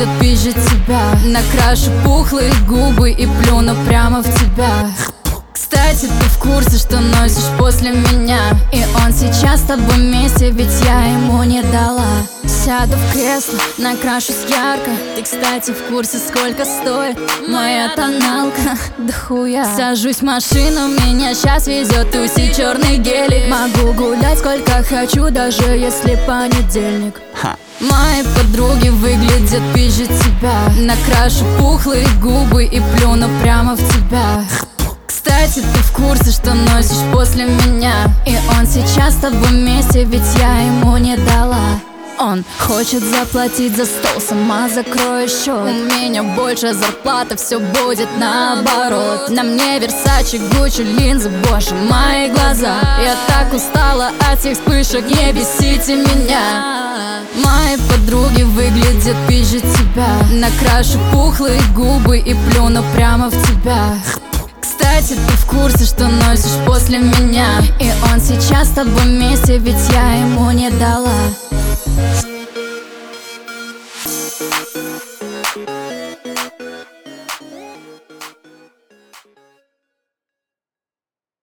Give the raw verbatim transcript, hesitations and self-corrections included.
выглядит, пизжит тебя. Накрашу пухлые губы и плюну прямо в тебя. Кстати, ты в курсе, что носишь после меня? И он сейчас с тобой вместе, ведь я ему не дала. Сяду в кресло, накрашусь ярко. Ты, кстати, в курсе, сколько стоит моя тоналка? Да хуя. Сажусь в машину, меня сейчас везет тусить черный гелик. Могу гулять сколько хочу, даже если понедельник. Мои подруги выглядят, пизжит тебя. Накрашу пухлые губы и плюну прямо в тебя. Кстати, ты в курсе, что носишь после меня? И он сейчас с тобой вместе, ведь я ему не дала. Он хочет заплатить за стол, сама закрою счет. У меня больше зарплата, все будет наоборот. На мне Versace, Gucci, линзы, боже, мои глаза. Я так устала от всех вспышек, не бесите меня. Мои подруги выглядят, пизжит тебя. Накрашу пухлые губы и плюну прямо в тебя. Кстати, ты в курсе, что носишь после меня? И он сейчас с тобой вместе, ведь я ему не дала.